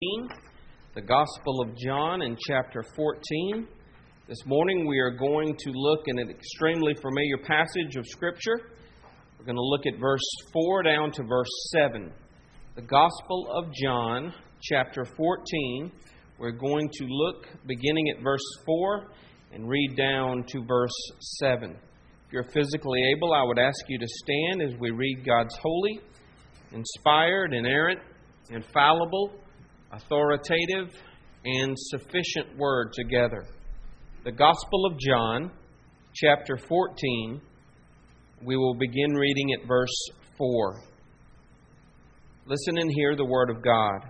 the Gospel of John in chapter 14. This morning we are going to look in an extremely familiar passage of Scripture. We're going to look at verse 4 down to verse 7. The Gospel of John, chapter 14. We're going to look beginning at verse 4 and read down to verse 7. If you're physically able, I would ask you to stand as we read God's holy, inspired, inerrant, infallible, authoritative, and sufficient word together. The Gospel of John, chapter 14, we will begin reading at verse 4. Listen and hear the word of God.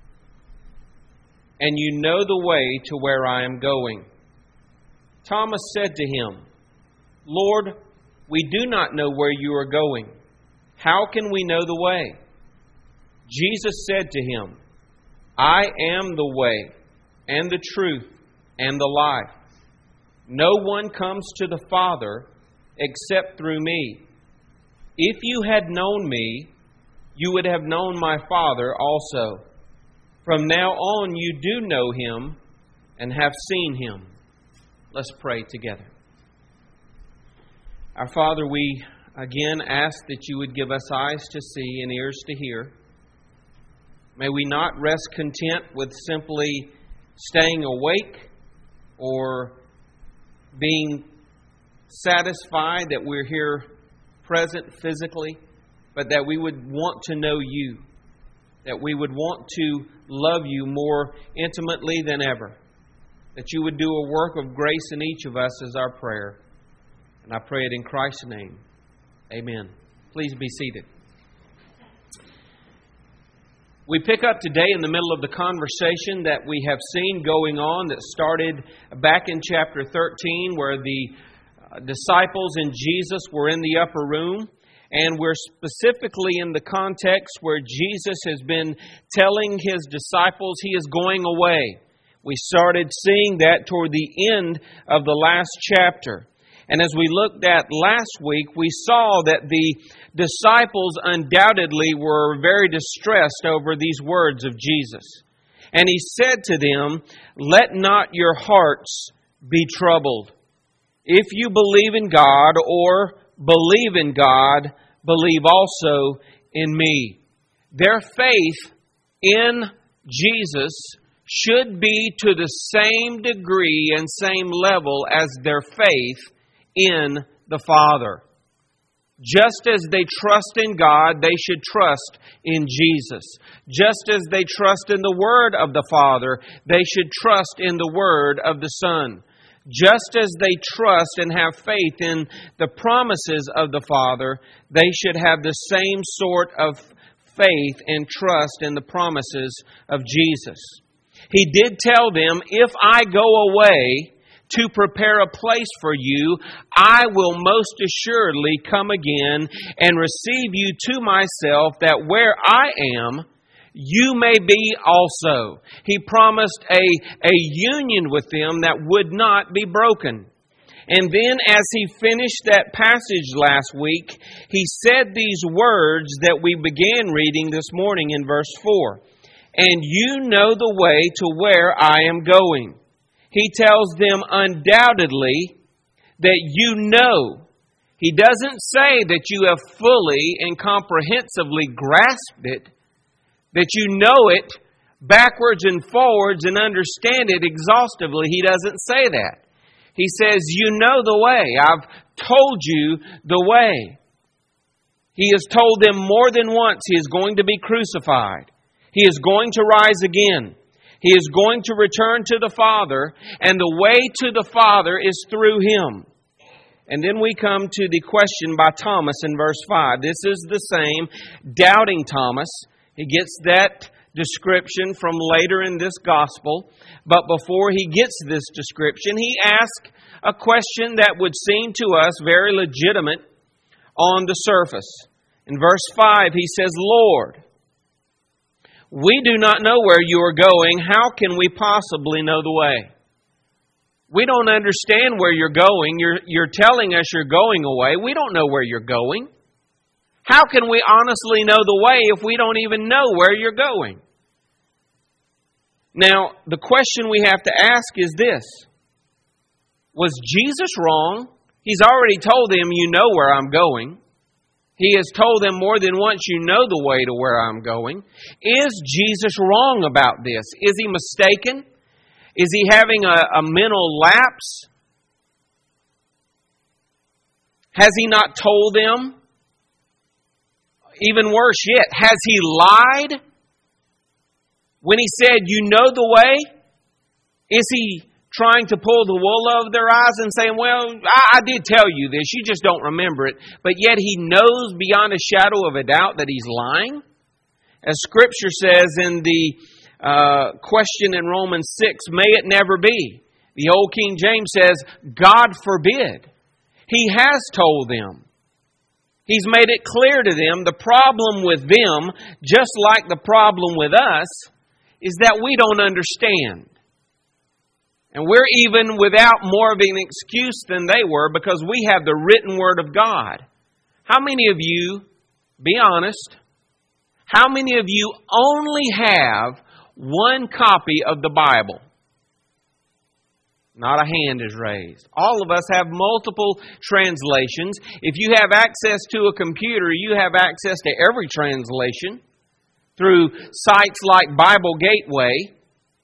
And you know the way to where I am going. Thomas said to him, Lord, we do not know where you are going. How can we know the way? Jesus said to him, I am the way, and the truth, and the life. No one comes to the Father except through me. If you had known me, you would have known my Father also. From now on you do know Him and have seen Him. Let's pray together. Our Father, we again ask that you would give us eyes to see and ears to hear. May we not rest content with simply staying awake or being satisfied that we're here present physically, but that we would want to know you, that we would want to love you more intimately than ever, that you would do a work of grace in each of us is our prayer. And I pray it in Christ's name. Amen. Please be seated. We pick up today in the middle of the conversation that we have seen going on that started back in chapter 13 where the disciples and Jesus were in the upper room. And we're specifically in the context where Jesus has been telling His disciples He is going away. We started seeing that toward the end of the last chapter. And as we looked at last week, we saw that the disciples undoubtedly were very distressed over these words of Jesus. And He said to them, let not your hearts be troubled. If you believe in God or believe in God, believe also in me. Their faith in Jesus should be to the same degree and same level as their faith in the Father. Just as they trust in God, they should trust in Jesus. Just as they trust in the Word of the Father, they should trust in the Word of the Son. Just as they trust and have faith in the promises of the Father, they should have the same sort of faith and trust in the promises of Jesus. He did tell them, if I go away to prepare a place for you, I will most assuredly come again and receive you to myself, that where I am, you may be also. He promised a union with them that would not be broken. And then as He finished that passage last week, He said these words that we began reading this morning in verse 4. And you know the way to where I am going. He tells them undoubtedly that you know. He doesn't say that you have fully and comprehensively grasped it, that you know it backwards and forwards and understand it exhaustively. He doesn't say that. He says, you know the way. I've told you the way. He has told them more than once He is going to be crucified. He is going to rise again. He is going to return to the Father, and the way to the Father is through Him. And then we come to the question by Thomas in verse 5. This is the same doubting Thomas. He gets that description from later in this gospel. But before he gets this description, he asks a question that would seem to us very legitimate on the surface. In verse 5, he says, Lord, we do not know where you are going. How can we possibly know the way? We don't understand where you're going. You're telling us you're going away. We don't know where you're going. How can we honestly know the way if we don't even know where you're going? Now, the question we have to ask is this. Was Jesus wrong? He's already told them, you know where I'm going. He has told them more than once, you know the way to where I'm going. Is Jesus wrong about this? Is he mistaken? Is he having a mental lapse? Has he not told them? Even worse yet, has he lied? When he said, you know the way? Is he trying to pull the wool over their eyes and saying, well, I did tell you this, you just don't remember it. But yet he knows beyond a shadow of a doubt that he's lying? As Scripture says in the question in Romans 6, may it never be. The old King James says, God forbid. He has told them. He's made it clear to them. The problem with them, just like the problem with us, is that we don't understand. And we're even without more of an excuse than they were because we have the written Word of God. How many of you, be honest, how many of you only have one copy of the Bible? Not a hand is raised. All of us have multiple translations. If you have access to a computer, you have access to every translation through sites like Bible Gateway.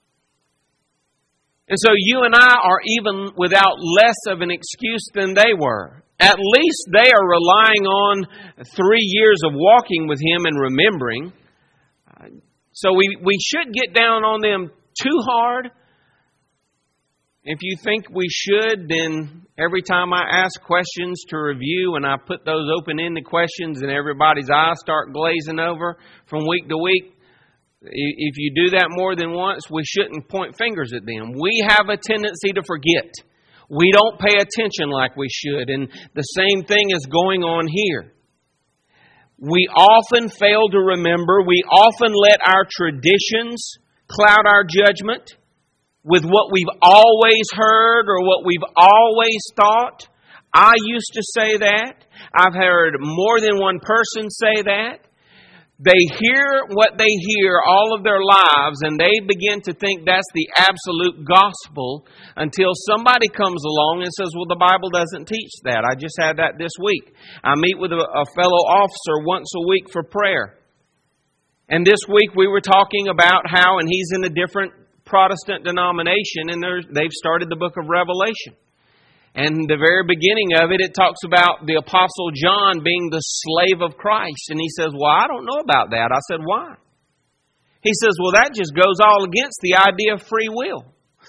And so you and I are even without less of an excuse than they were. At least they are relying on 3 years of walking with Him and remembering. So we should get down on them too hard. If you think we should, then every time I ask questions to review and I put those open-ended questions and everybody's eyes start glazing over from week to week, if you do that more than once, we shouldn't point fingers at them. We have a tendency to forget. We don't pay attention like we should. And the same thing is going on here. We often fail to remember. We often let our traditions cloud our judgment with what we've always heard or what we've always thought. I used to say that. I've heard more than one person say that. They hear what they hear all of their lives and they begin to think that's the absolute gospel until somebody comes along and says, well, the Bible doesn't teach that. I just had that this week. I meet with a fellow officer once a week for prayer. And this week we were talking about how, and he's in a different Protestant denomination, and they've started the book of Revelation. And the very beginning of it, it talks about the Apostle John being the slave of Christ. And he says, well, I don't know about that. I said, why? He says, well, that just goes all against the idea of free will.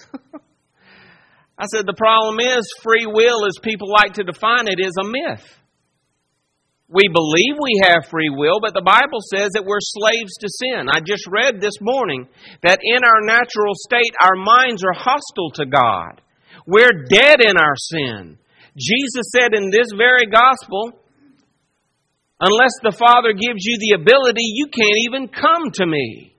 I said, the problem is free will, as people like to define it, is a myth. We believe we have free will, but the Bible says that we're slaves to sin. I just read this morning that in our natural state, our minds are hostile to God. We're dead in our sin. Jesus said in this very gospel, unless the Father gives you the ability, you can't even come to me.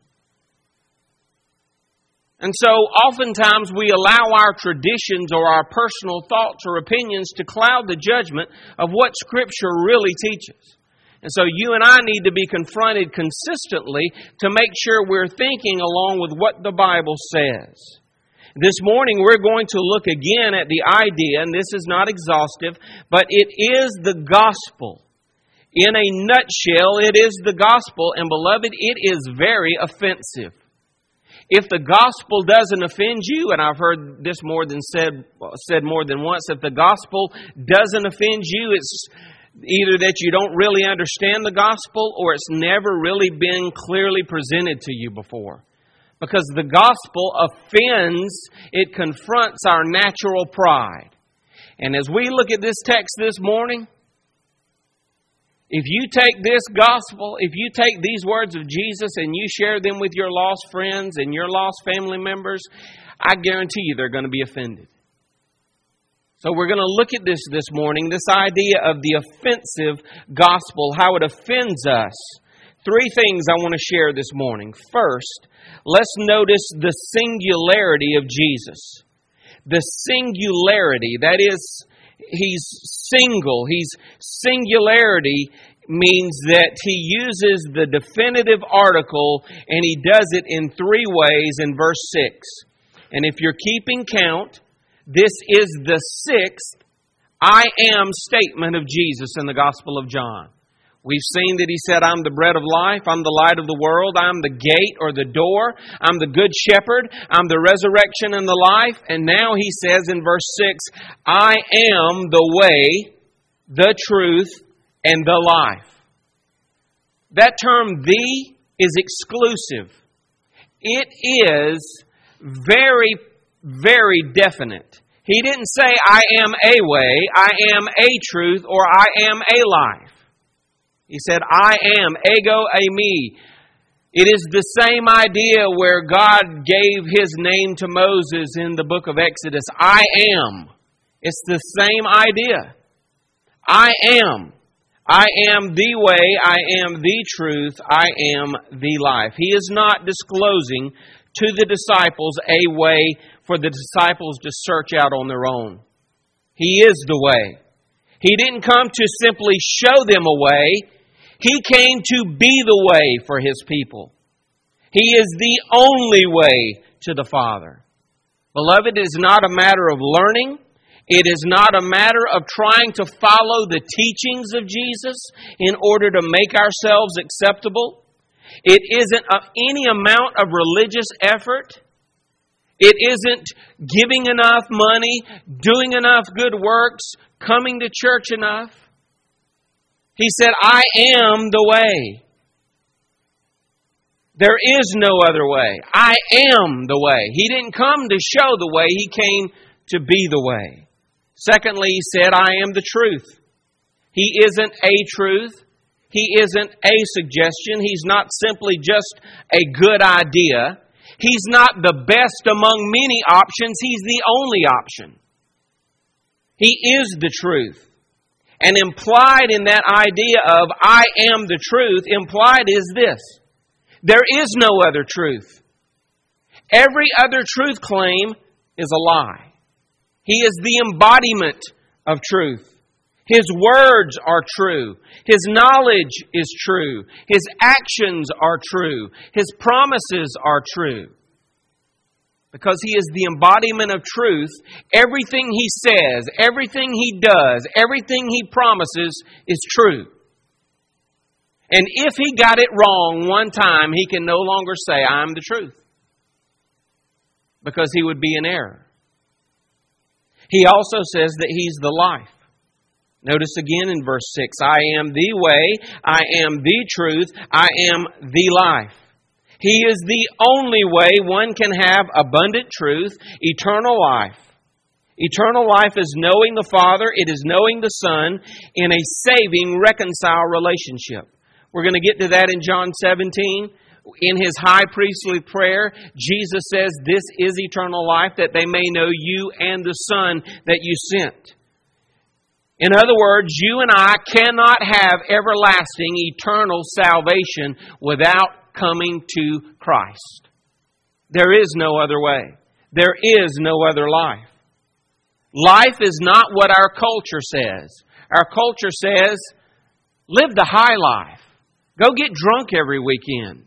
And so oftentimes we allow our traditions or our personal thoughts or opinions to cloud the judgment of what Scripture really teaches. And so you and I need to be confronted consistently to make sure we're thinking along with what the Bible says. This morning we're going to look again at the idea, and this is not exhaustive, but it is the gospel. In a nutshell, it is the gospel, and beloved, it is very offensive. If the gospel doesn't offend you, and I've heard this said more than once, if the gospel doesn't offend you, it's either that you don't really understand the gospel or it's never really been clearly presented to you before. Because the gospel offends, it confronts our natural pride. And as we look at this text this morning, if you take this gospel, if you take these words of Jesus and you share them with your lost friends and your lost family members, I guarantee you they're going to be offended. So we're going to look at this morning, this idea of the offensive gospel, how it offends us. 3 things I want to share this morning. First, let's notice the singularity of Jesus. The singularity, that is, He's single. He's singularity means that he uses the definitive article, and he does it in three ways in verse 6. And if you're keeping count, this is the sixth I am statement of Jesus in the Gospel of John. We've seen that he said, I'm the bread of life, I'm the light of the world, I'm the gate or the door, I'm the good shepherd, I'm the resurrection and the life. And now he says in verse 6, I am the way, the truth, and the life. That term, "the," is exclusive. It is very, very definite. He didn't say, I am a way, I am a truth, or I am a life. He said, I am, ego eimi. It is the same idea where God gave His name to Moses in the book of Exodus. I am. It's the same idea. I am. I am the way, I am the truth, I am the life. He is not disclosing to the disciples a way for the disciples to search out on their own. He is the way. He didn't come to simply show them a way. He came to be the way for His people. He is the only way to the Father. Beloved, it is not a matter of learning. It is not a matter of trying to follow the teachings of Jesus in order to make ourselves acceptable. It isn't any amount of religious effort. It isn't giving enough money, doing enough good works, coming to church enough. He said, I am the way. There is no other way. I am the way. He didn't come to show the way. He came to be the way. Secondly, He said, I am the truth. He isn't a truth. He isn't a suggestion. He's not simply just a good idea. He's not the best among many options. He's the only option. He is the truth. And implied in that idea of I am the truth, implied is this: there is no other truth. Every other truth claim is a lie. He is the embodiment of truth. His words are true. His knowledge is true. His actions are true. His promises are true. Because He is the embodiment of truth, everything He says, everything He does, everything He promises is true. And if He got it wrong one time, He can no longer say, I am the truth. Because He would be in error. He also says that He's the life. Notice again in verse 6, I am the way, I am the truth, I am the life. He is the only way one can have abundant truth, eternal life. Eternal life is knowing the Father, it is knowing the Son in a saving, reconciled relationship. We're going to get to that in John 17. In His high priestly prayer, Jesus says, this is eternal life, that they may know You and the Son that You sent. In other words, you and I cannot have everlasting, eternal salvation without coming to Christ. There is no other way. There is no other life. Life is not what our culture says. Our culture says, live the high life. Go get drunk every weekend.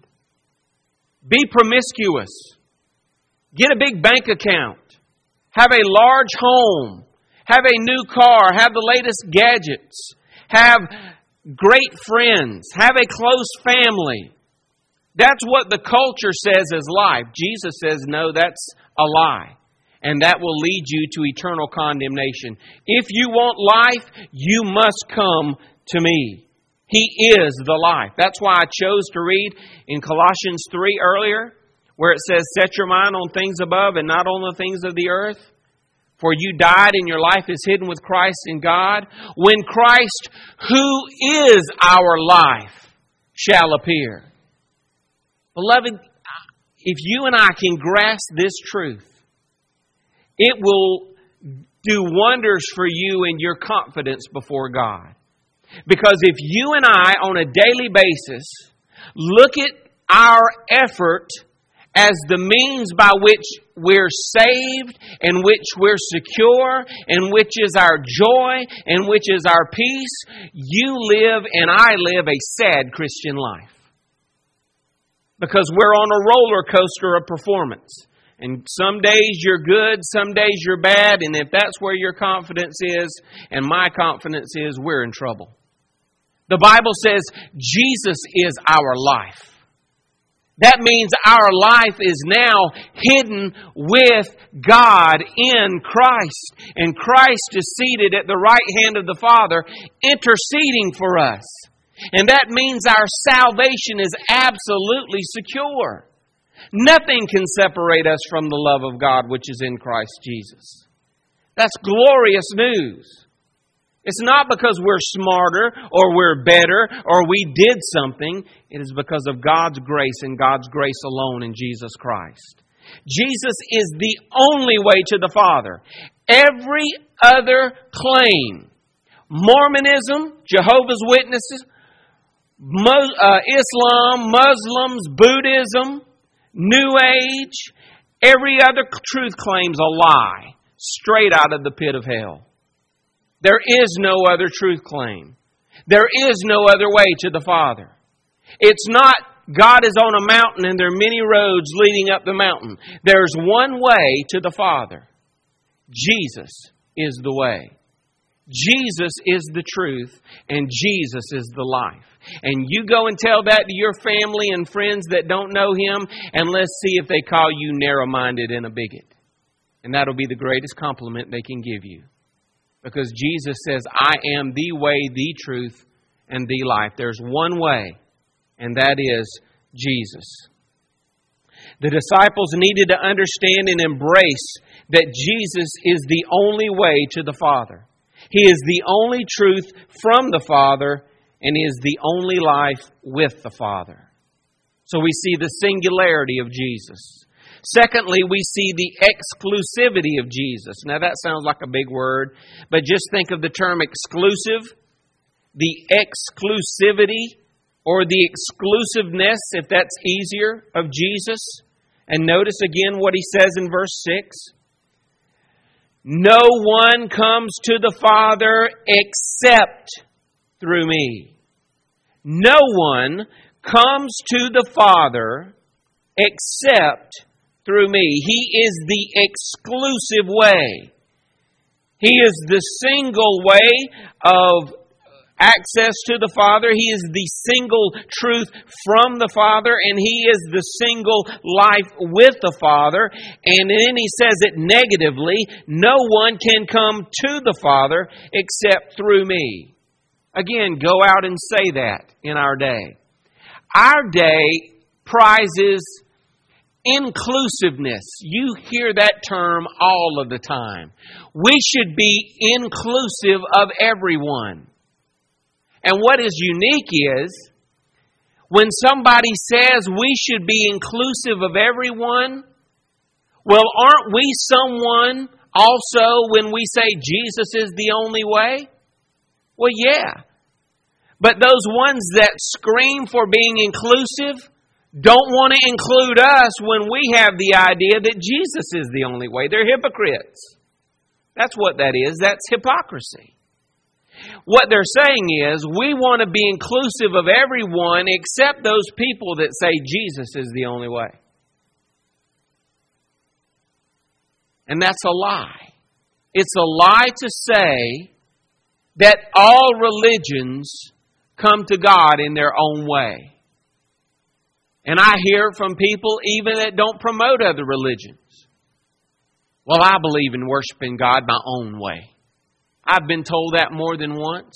Be promiscuous. Get a big bank account. Have a large home. Have a new car. Have the latest gadgets. Have great friends. Have a close family. That's what the culture says is life. Jesus says, no, that's a lie. And that will lead you to eternal condemnation. If you want life, you must come to me. He is the life. That's why I chose to read in Colossians 3 earlier, where it says, set your mind on things above and not on the things of the earth. For you died and your life is hidden with Christ in God. When Christ, who is our life, shall appear. Beloved, if you and I can grasp this truth, it will do wonders for you in your confidence before God. Because if you and I, on a daily basis, look at our effort as the means by which we're saved, in which we're secure, in which is our joy, in which is our peace, you live and I live a sad Christian life. Because we're on a roller coaster of performance. And some days you're good, some days you're bad, and if that's where your confidence is, and my confidence is, we're in trouble. The Bible says Jesus is our life. That means our life is now hidden with God in Christ. And Christ is seated at the right hand of the Father, interceding for us. And that means our salvation is absolutely secure. Nothing can separate us from the love of God which is in Christ Jesus. That's glorious news. It's not because we're smarter or we're better or we did something. It is because of God's grace and God's grace alone in Jesus Christ. Jesus is the only way to the Father. Every other claim, Mormonism, Jehovah's Witnesses, Islam, Muslims, Buddhism, New Age, every other truth claim's a lie, straight out of the pit of hell. There is no other truth claim. There is no other way to the Father. It's not God is on a mountain and there are many roads leading up the mountain. There's one way to the Father. Jesus is the way. Jesus is the truth and Jesus is the life. And you go and tell that to your family and friends that don't know Him, and let's see if they call you narrow-minded and a bigot. And that'll be the greatest compliment they can give you. Because Jesus says, I am the way, the truth, and the life. There's one way, and that is Jesus. The disciples needed to understand and embrace that Jesus is the only way to the Father. He is the only truth from the Father, and He is the only life with the Father. So we see the singularity of Jesus. Secondly, we see the exclusivity of Jesus. Now that sounds like a big word, but just think of the term exclusive, the exclusivity or the exclusiveness, if that's easier, of Jesus. And notice again what He says in verse 6. No one comes to the Father except through me. No one comes to the Father except through me. He is the exclusive way. He is the single way of access to the Father. He is the single truth from the Father, and He is the single life with the Father. And then He says it negatively, no one can come to the Father except through me. Again, go out and say that in our day. Our day prizes inclusiveness. You hear that term all of the time. We should be inclusive of everyone. And what is unique is, when somebody says we should be inclusive of everyone, well, aren't we someone also when we say Jesus is the only way? Well, yeah. But those ones that scream for being inclusive don't want to include us when we have the idea that Jesus is the only way. They're hypocrites. That's what that is. That's hypocrisy. What they're saying is, we want to be inclusive of everyone except those people that say Jesus is the only way. And that's a lie. It's a lie to say that all religions come to God in their own way. And I hear from people even that don't promote other religions. Well, I believe in worshiping God my own way. I've been told that more than once.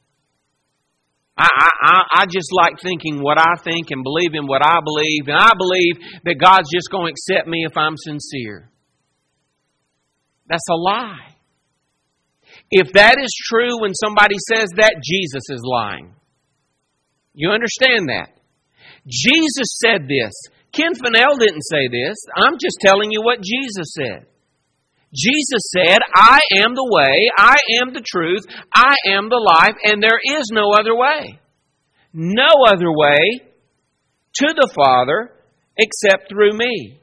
I just like thinking what I think and believing what I believe. And I believe that God's just going to accept me if I'm sincere. That's a lie. If that is true when somebody says that, Jesus is lying. You understand that? Jesus said this. Ken Fennell didn't say this. I'm just telling you what Jesus said. Jesus said, I am the way, I am the truth, I am the life, and there is no other way. No other way to the Father except through me.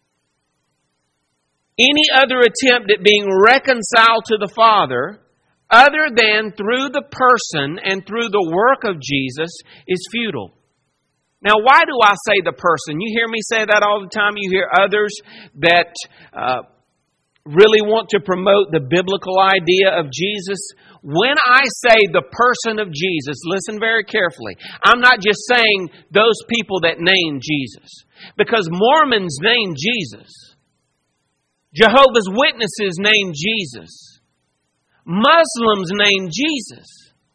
Any other attempt at being reconciled to the Father, other than through the person and through the work of Jesus, is futile. Now, why do I say the person? You hear me say that all the time. You hear others that really want to promote the biblical idea of Jesus. When I say the person of Jesus, listen very carefully. I'm not just saying those people that name Jesus. Because Mormons name Jesus. Jehovah's Witnesses name Jesus. Muslims name Jesus.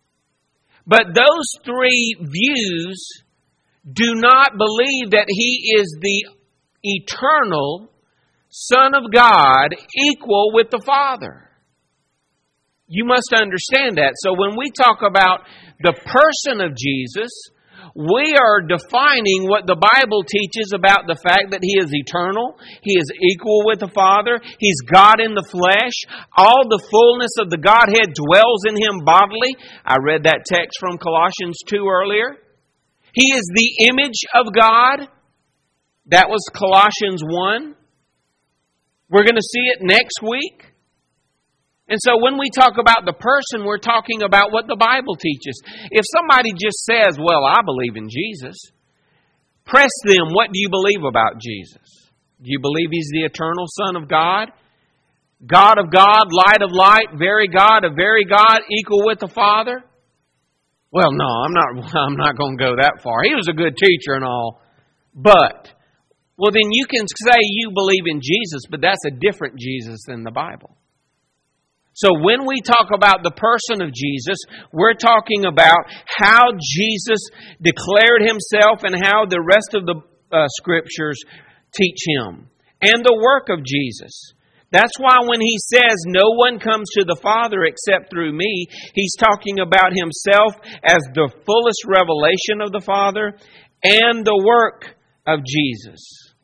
But those three views do not believe that He is the eternal Son of God, equal with the Father. You must understand that. So when we talk about the person of Jesus, we are defining what the Bible teaches about the fact that He is eternal, He is equal with the Father, He's God in the flesh, all the fullness of the Godhead dwells in Him bodily. I read that text from Colossians 2 earlier. He is the image of God. That was Colossians 1. We're going to see it next week. And so when we talk about the person, we're talking about what the Bible teaches. If somebody just says, well, I believe in Jesus, press them, what do you believe about Jesus? Do you believe He's the eternal Son of God? God of God, light of light, very God of very God, equal with the Father? Well, no, I'm not going to go that far. He was a good teacher and all. But, well, then you can say you believe in Jesus, but that's a different Jesus than the Bible. So when we talk about the person of Jesus, we're talking about how Jesus declared Himself and how the rest of the Scriptures teach Him. And the work of Jesus. That's why when He says, no one comes to the Father except through me, He's talking about Himself as the fullest revelation of the Father and the work of Jesus.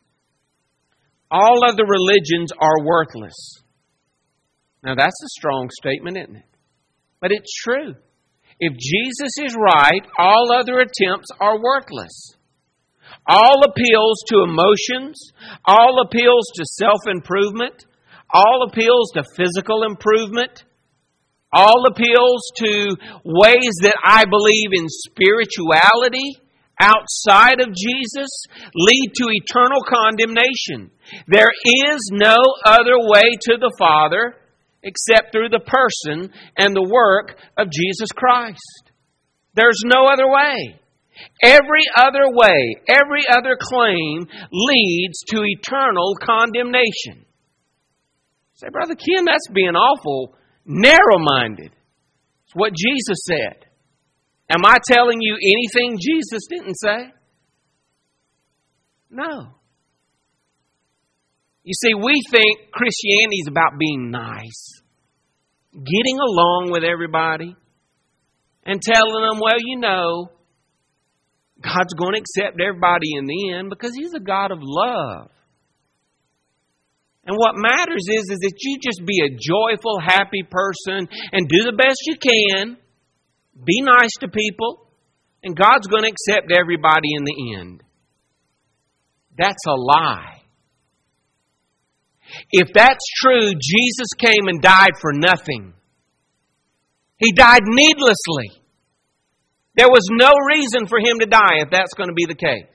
All other religions are worthless. Now that's a strong statement, isn't it? But it's true. If Jesus is right, all other attempts are worthless. All appeals to emotions, all appeals to self-improvement, all appeals to physical improvement, all appeals to ways that I believe in spirituality outside of Jesus lead to eternal condemnation. There is no other way to the Father except through the person and the work of Jesus Christ. There's no other way. Every other way, every other claim leads to eternal condemnation. Say, Brother Ken, that's being awful narrow-minded. It's what Jesus said. Am I telling you anything Jesus didn't say? No. You see, we think Christianity is about being nice, getting along with everybody, and telling them, well, you know, God's going to accept everybody in the end because He's a God of love. And what matters is that you just be a joyful, happy person and do the best you can. Be nice to people. And God's going to accept everybody in the end. That's a lie. If that's true, Jesus came and died for nothing. He died needlessly. There was no reason for Him to die if that's going to be the case.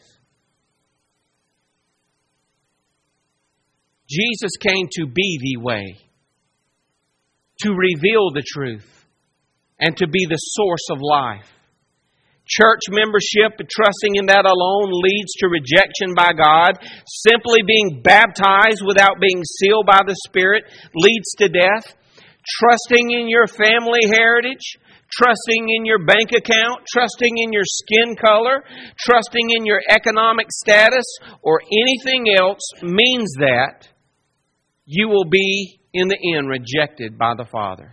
Jesus came to be the way, to reveal the truth, and to be the source of life. Church membership, trusting in that alone, leads to rejection by God. Simply being baptized without being sealed by the Spirit leads to death. Trusting in your family heritage, trusting in your bank account, trusting in your skin color, trusting in your economic status, or anything else means that you will be, in the end, rejected by the Father.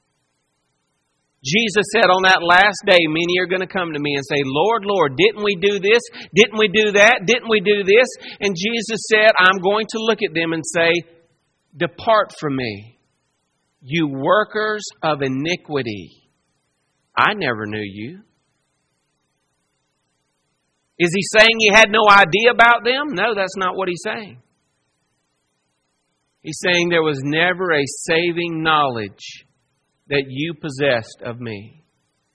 Jesus said on that last day, many are going to come to me and say, Lord, Lord, didn't we do this? Didn't we do that? Didn't we do this? And Jesus said, I'm going to look at them and say, depart from me, you workers of iniquity. I never knew you. Is He saying He had no idea about them? No, that's not what He's saying. He's saying there was never a saving knowledge that you possessed of me.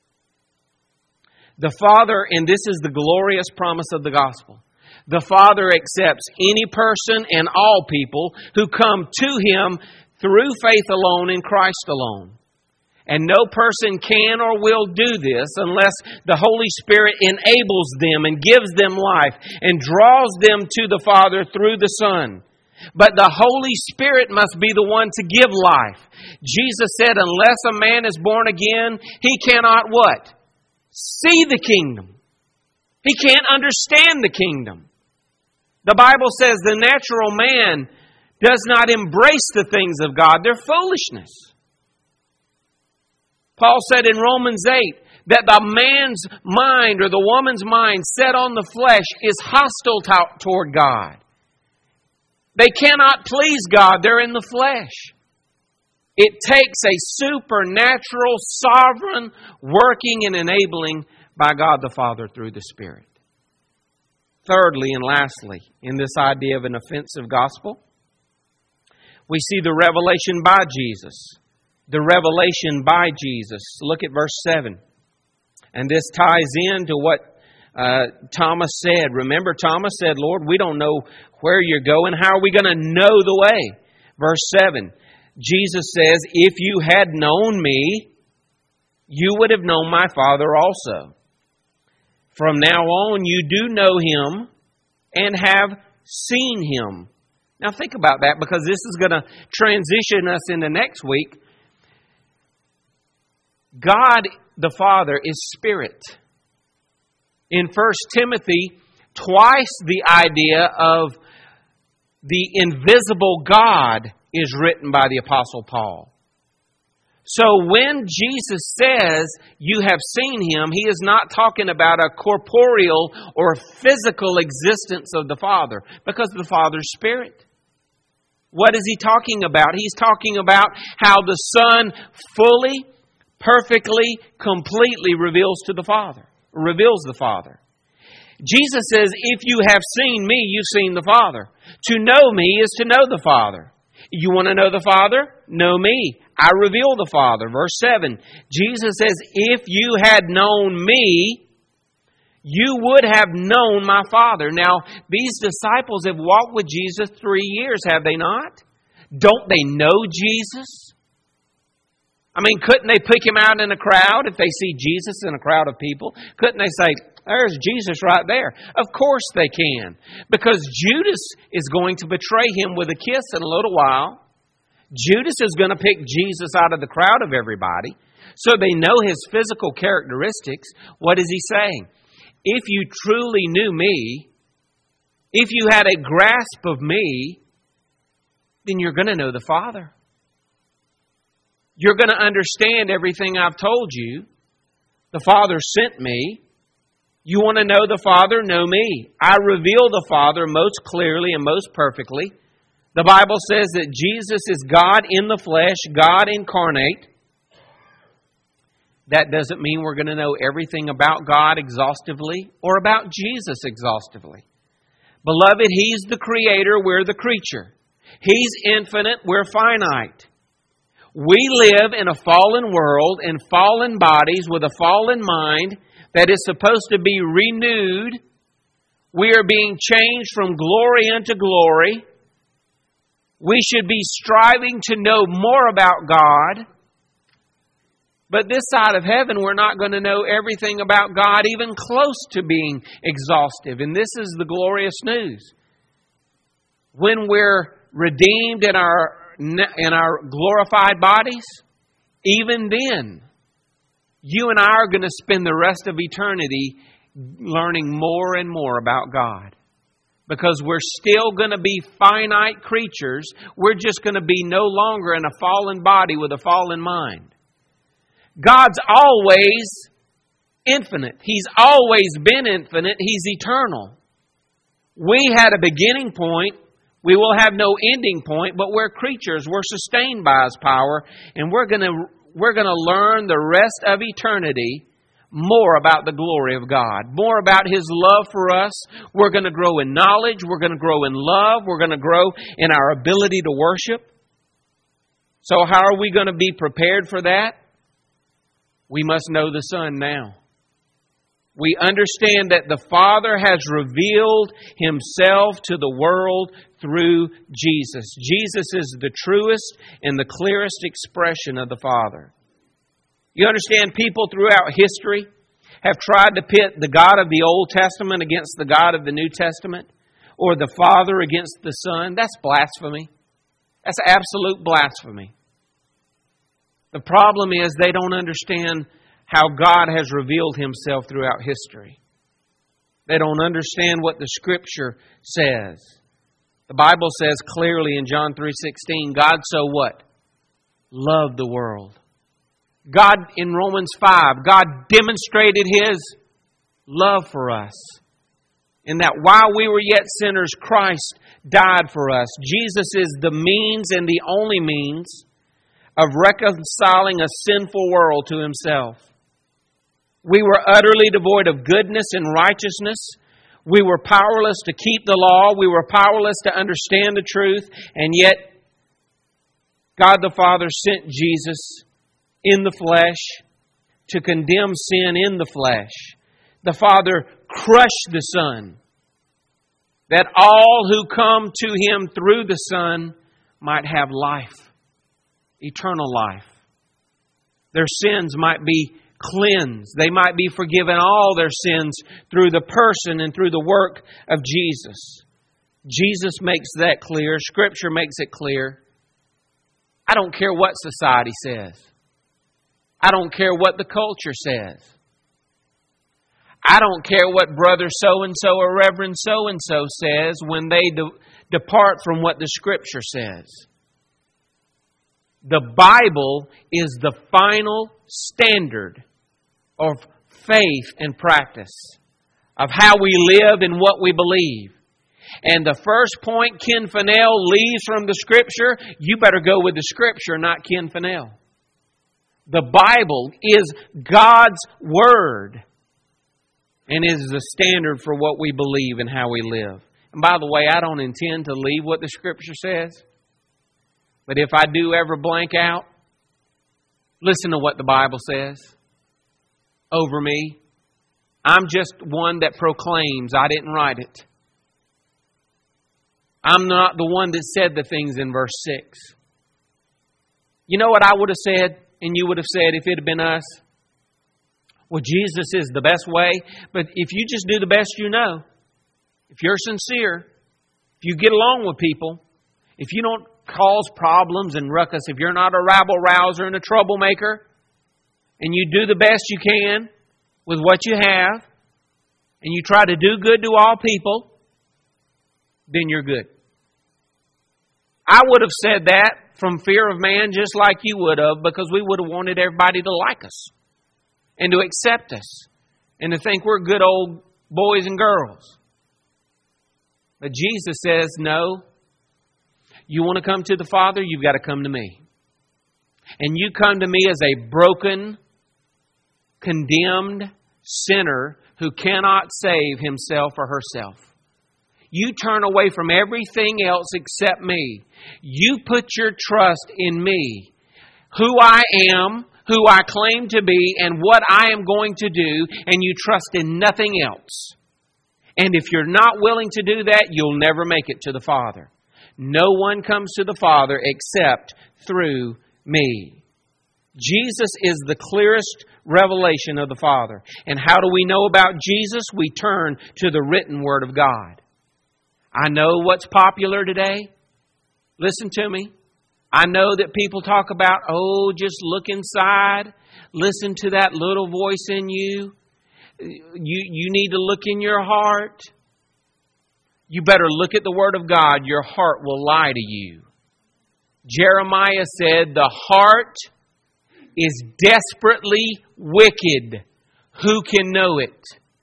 The Father, and this is the glorious promise of the gospel, the Father accepts any person and all people who come to Him through faith alone in Christ alone. And no person can or will do this unless the Holy Spirit enables them and gives them life and draws them to the Father through the Son. But the Holy Spirit must be the one to give life. Jesus said, unless a man is born again, he cannot what? See the kingdom. He can't understand the kingdom. The Bible says the natural man does not embrace the things of God. They're foolishness. Paul said in Romans 8 that the man's mind or the woman's mind set on the flesh is hostile toward God. They cannot please God. They're in the flesh. It takes a supernatural, sovereign working and enabling by God the Father through the Spirit. Thirdly and lastly, in this idea of an offensive gospel, we see the revelation by Jesus. The revelation by Jesus. Look at verse 7. And this ties into what Thomas said. Remember, Thomas said, Lord, we don't know where you're going. How are we going to know the way? Verse 7. Jesus says, if you had known me, you would have known my Father also. From now on, you do know Him and have seen Him. Now think about that, because this is going to transition us into next week. God the Father is Spirit. In 1 Timothy, twice the idea of the invisible God is written by the Apostle Paul. So when Jesus says, you have seen Him, He is not talking about a corporeal or physical existence of the Father, because the Father's Spirit. What is He talking about? He's talking about how the Son fully, perfectly, completely reveals the Father. Jesus says, if you have seen me, you've seen the Father. To know me is to know the Father. You want to know the Father? Know me. I reveal the Father. Verse 7, Jesus says, if you had known me, you would have known my Father. Now, these disciples have walked with Jesus 3 years, have they not? Don't they know Jesus? I mean, couldn't they pick Him out in a crowd if they see Jesus in a crowd of people? Couldn't they say, there's Jesus right there? Of course they can. Because Judas is going to betray Him with a kiss in a little while. Judas is going to pick Jesus out of the crowd of everybody. So they know His physical characteristics. What is He saying? If you truly knew me, if you had a grasp of me, then you're going to know the Father. You're going to understand everything I've told you. The Father sent me. You want to know the Father? Know me. I reveal the Father most clearly and most perfectly. The Bible says that Jesus is God in the flesh, God incarnate. That doesn't mean we're going to know everything about God exhaustively or about Jesus exhaustively. Beloved, He's the Creator, we're the creature. He's infinite, we're finite. We live in a fallen world, in fallen bodies, with a fallen mind that is supposed to be renewed. We are being changed from glory unto glory. We should be striving to know more about God. But this side of heaven, we're not going to know everything about God, even close to being exhaustive. And this is the glorious news. When we're redeemed in our glorified bodies, even then, you and I are going to spend the rest of eternity learning more and more about God. Because we're still going to be finite creatures. We're just going to be no longer in a fallen body with a fallen mind. God's always infinite. He's always been infinite. He's eternal. We had a beginning point. We will have no ending point, but we're creatures. We're sustained by His power, and we're going to learn the rest of eternity more about the glory of God, more about His love for us. We're going to grow in knowledge. We're going to grow in love. We're going to grow in our ability to worship. So how are we going to be prepared for that? We must know the Son now. We understand that the Father has revealed Himself to the world through Jesus. Jesus is the truest and the clearest expression of the Father. You understand, people throughout history have tried to pit the God of the Old Testament against the God of the New Testament, or the Father against the Son. That's blasphemy. That's absolute blasphemy. The problem is they don't understand how God has revealed Himself throughout history. They don't understand what the Scripture says. The Bible says clearly in John 3:16, God so what? Loved the world. God, in Romans 5, God demonstrated His love for us. In that while we were yet sinners, Christ died for us. Jesus is the means and the only means of reconciling a sinful world to Himself. We were utterly devoid of goodness and righteousness. We were powerless to keep the law. We were powerless to understand the truth. And yet, God the Father sent Jesus in the flesh to condemn sin in the flesh. The Father crushed the Son, that all who come to Him through the Son might have life, eternal life. Their sins might be cleansed. They might be forgiven all their sins through the person and through the work of Jesus. Jesus makes that clear. Scripture makes it clear. I don't care what society says. I don't care what the culture says. I don't care what brother so-and-so or reverend so-and-so says when they depart from what the Scripture says. The Bible is the final standard of faith and practice, of how we live and what we believe. And the first point Ken Fennell leaves from the Scripture, you better go with the Scripture, not Ken Fennell. The Bible is God's Word and is the standard for what we believe and how we live. And by the way, I don't intend to leave what the Scripture says. But if I do ever blank out, listen to what the Bible says over me. I'm just one that proclaims. I didn't write it. I'm not the one that said the things in verse 6. You know what I would have said and you would have said if it had been us? Well, Jesus is the best way, but if you just do the best you know, if you're sincere, if you get along with people, if you don't cause problems and ruckus, if you're not a rabble-rouser and a troublemaker, and you do the best you can with what you have, and you try to do good to all people, then you're good. I would have said that from fear of man just like you would have, because we would have wanted everybody to like us and to accept us and to think we're good old boys and girls. But Jesus says, no. You want to come to the Father, you've got to come to me. And you come to me as a broken, condemned sinner who cannot save himself or herself. You turn away from everything else except me. You put your trust in me, who I am, who I claim to be, and what I am going to do, and you trust in nothing else. And if you're not willing to do that, you'll never make it to the Father. No one comes to the Father except through me. Jesus is the clearest revelation of the Father. And how do we know about Jesus? We turn to the written Word of God. I know what's popular today. Listen to me. I know that people talk about, just look inside. Listen to that little voice in you. You need to look in your heart. You better look at the Word of God. Your heart will lie to you. Jeremiah said, the heart is desperately wicked. Who can know it?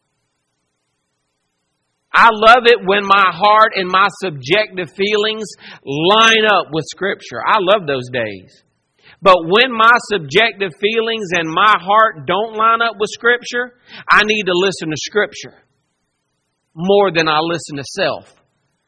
I love it when my heart and my subjective feelings line up with Scripture. I love those days. But when my subjective feelings and my heart don't line up with Scripture, I need to listen to Scripture more than I listen to self.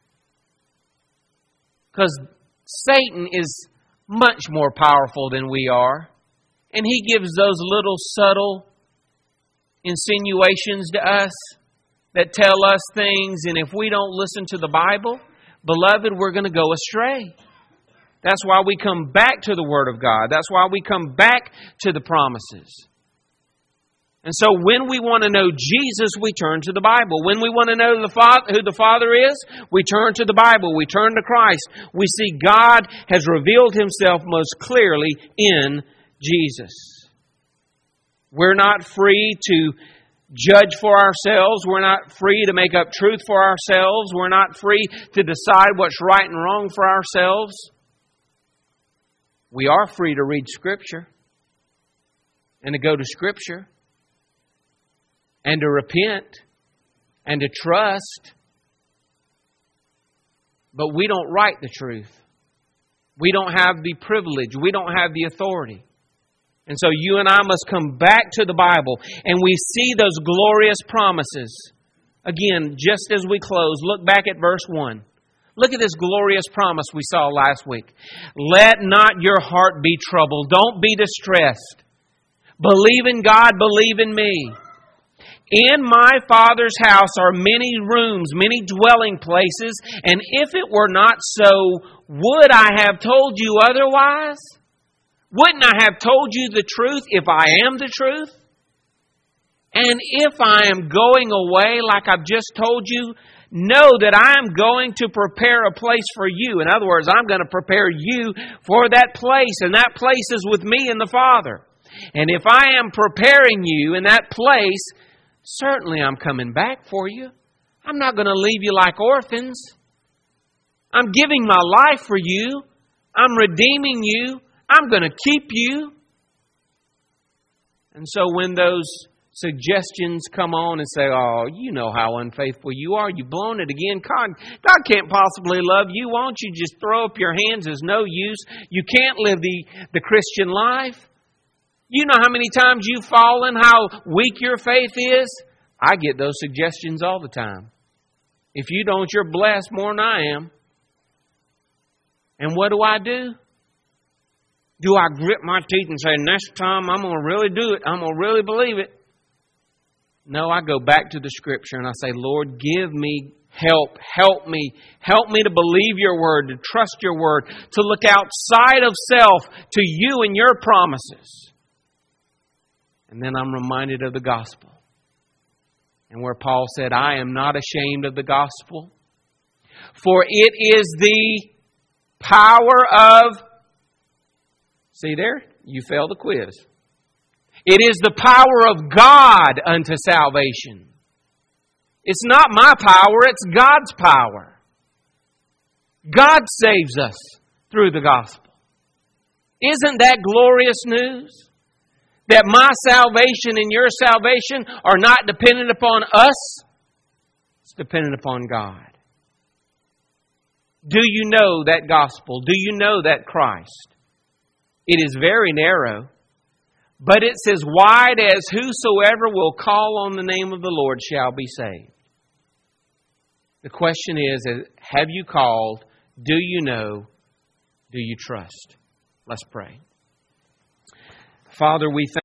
Because Satan is much more powerful than we are. And he gives those little subtle insinuations to us that tell us things. And if we don't listen to the Bible, beloved, we're going to go astray. That's why we come back to the Word of God. That's why we come back to the promises. And so when we want to know Jesus, we turn to the Bible. When we want to know who the Father is, we turn to the Bible. We turn to Christ. We see God has revealed Himself most clearly in Jesus. We're not free to judge for ourselves. We're not free to make up truth for ourselves. We're not free to decide what's right and wrong for ourselves. We are free to read Scripture and to go to Scripture and to repent and to trust. But we don't write the truth. We don't have the privilege. We don't have the authority. And so you and I must come back to the Bible, and we see those glorious promises. Again, just as we close, look back at verse 1. Look at this glorious promise we saw last week. Let not your heart be troubled. Don't be distressed. Believe in God, believe in me. In my Father's house are many rooms, many dwelling places, and if it were not so, would I have told you otherwise? Wouldn't I have told you the truth if I am the truth? And if I am going away like I've just told you, know that I am going to prepare a place for you. In other words, I'm going to prepare you for that place, and that place is with me and the Father. And if I am preparing you in that place, certainly I'm coming back for you. I'm not going to leave you like orphans. I'm giving my life for you. I'm redeeming you. I'm going to keep you. And so when those suggestions come on and say, oh, you know how unfaithful you are. You've blown it again. God can't possibly love you. Why don't you just throw up your hands? There's no use. You can't live the Christian life. You know how many times you've fallen, how weak your faith is? I get those suggestions all the time. If you don't, you're blessed more than I am. And what do? Do I grit my teeth and say, next time I'm going to really do it. I'm going to really believe it. No, I go back to the Scripture and I say, Lord, give me help. Help me. Help me to believe your word, to trust your word, to look outside of self to you and your promises. And then I'm reminded of the gospel. And where Paul said, I am not ashamed of the gospel, for it is the power of... See there? You failed the quiz. It is the power of God unto salvation. It's not my power, it's God's power. God saves us through the gospel. Isn't that glorious news? That my salvation and your salvation are not dependent upon us. It's dependent upon God. Do you know that gospel? Do you know that Christ? It is very narrow, but it's as wide as whosoever will call on the name of the Lord shall be saved. The question is, have you called? Do you know? Do you trust? Let's pray. Father, we thank